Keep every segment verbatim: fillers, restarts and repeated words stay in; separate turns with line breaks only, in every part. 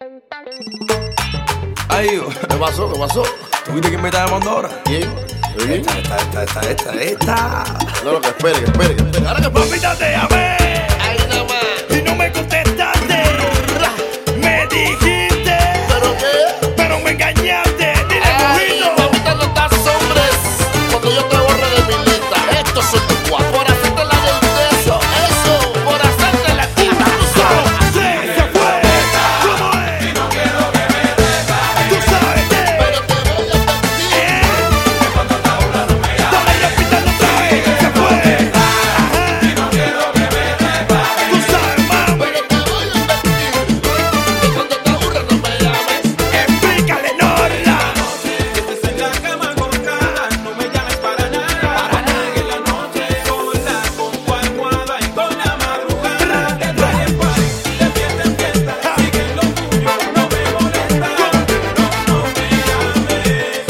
Ay, ¿qué pasó? ¿Qué pasó? ¿Tú viste quién me está llamando ahora?
¿Quién? ¿Quién?
Esta, esta, esta, esta, esta, esta.
No, no, que espere, que espere, que espere. Ahora que
Papita, te llamé
ahí nada más.
y no me contestaste. Me dijiste,
¿Pero qué?
pero me engañaste. Dile,
Ay,
mojito.
mamita, no estás hombres. Cuando yo te borre de mi lista, estos son tus cuatro. Por hacerte la del beso, eso. Por hacerte la tita, tú sabes.
Sí, se fue. ¿Cómo es?
Y no quiero que me dejes.
Tú sabes que.
Pero te voy a mentir.
Eh,
Que cuando te aburras no me llames.
Dale, repítelo otra vez. Se fue. Ajá.
Y no quiero que me dejes.
Tú sabes, mami.
Pero te voy a mentir. Que cuando te aburras no me llames.
Explícale, Norla.
Que estés en la cama acostada, no me llames para nada. En la noche sola, con tu almohada y con la madrugada. De party en party, de fiesta en fiesta, sigue lo tuyo, no me molesta. No, no me llames.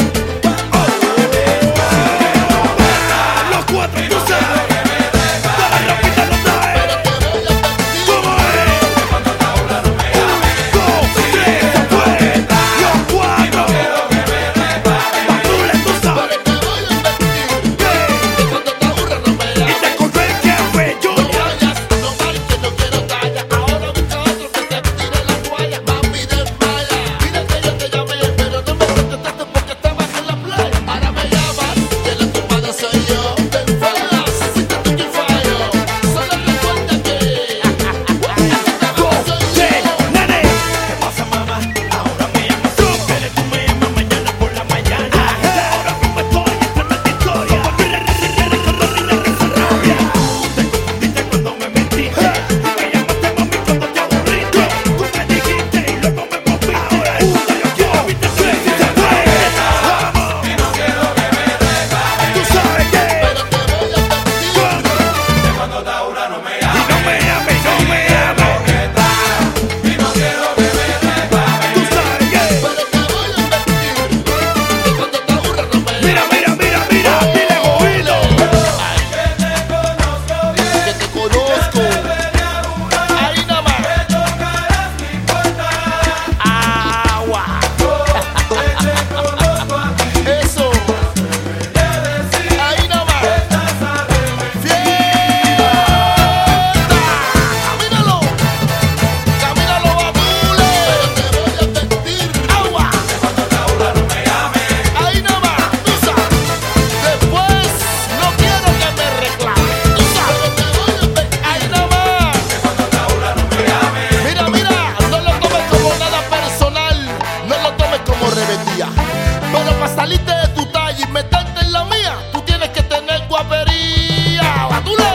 Los cuatro, tú sabes. Dale, repítelo otra vez. ¿Cómo es?
Cuando te aburras no me llames.
Dos, tres, se fue. Los cuatro.
Quiero que me dejes.
Patule, tú sabes.
Pero te voy a mentir. Que cuando te aburras no me
Y
llames.
te encontré que fue yo.
No vayas, no marches, no quiero talla. Ahora busca otro que te tire la toalla. Mami, desmaya. Mira que yo te llamé, pero no me contestaste porque estabas en la playa. Ahora me llamas, que la culpable soy yo. Te enfadas, fuiste tú quien falló. Solo recuerda que
Dos, tres, nene.
¿Qué pasa, mamá? Ahora me llamas tú. Pero tú me llamas mañana por la mañana.
Ahora mismo estoy entrando en tu historia.
Te confundiste cuando me mentiste.
Me llamaste mami cuando te aburriste. Tú me dijiste y luego me moviste. Ahora es cuando yo quiero viste tú y se fue. Vamos,
Y no quiero que me dejes.
tú sabes que.
pero te voy a mentir.
Que cuando te aburras no me
Y
llames.
no me llames, no me llames.
Y no quiero que me dejes.
Tú sabes que.
Pero te voy a mentir. Que cuando te aburras no me
Mira,
llames.
mira, mira, mira. Dile, oílo.
Que te conozco bien.
Que te conozco. Ahí nada más.
Tocarás mi puerta.
Agua.
Que te conozco a ti.
Eso. Ahí nada más.
Estás arrepentido.
¡Fiesta! ¡Camínalo! ¡Camínalo, Batule! Pero te voy a mentir. ¡Agua!
Cuando te aburras no me llames.
Ahí nada más. Tú sabes. Después no quiero que me reclames. Tú sabes. Pero te voy a mentir. Ahí nada más.
Cuando te aburras no me llames.
Mira, mira, no lo tomes como nada personal, no lo tomes como rebeldía. Pero para salirte de tu talla y meterte en la mía, tú tienes que tener guapería. ¡Batule!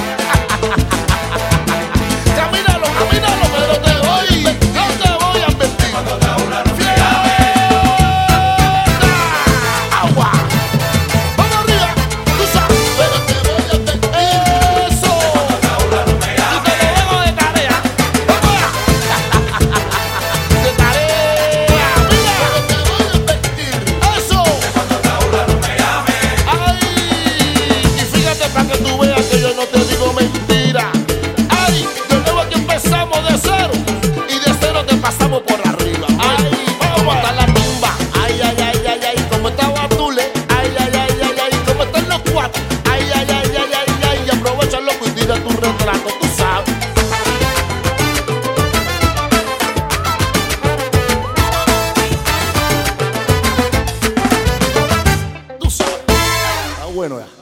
Camínalo, camínalo, pero te voy, no te voy a mentir.
Cuando te aburras no me
¡Fiesta! ¡Agua! ¡Vamos arriba! ¡Tú sabes! Pero te voy a mentir. ¡Eso!
aburras no me
Y
llames.
te lo dejo de tarea. ¡Vamos allá! De tarea. Mira, pero te voy a mentir. Eso.
Cuando te aburras no me llames.
Ay, y fíjate para que tú veas que yo no te digo mentira. Ay, de nuevo que empezamos de cero y de cero te pasamos por arriba. Ay, vamos a la tumba. Ay, ay, ay, ay, ay, como está Batule. Ay, ay, ay, ay, ay, como están los cuatro. Ay, ay, ay, ay, ay, ay, y aprovecha loco y tira tu retrato, tú sabes. Tú sabes. Está bueno ya.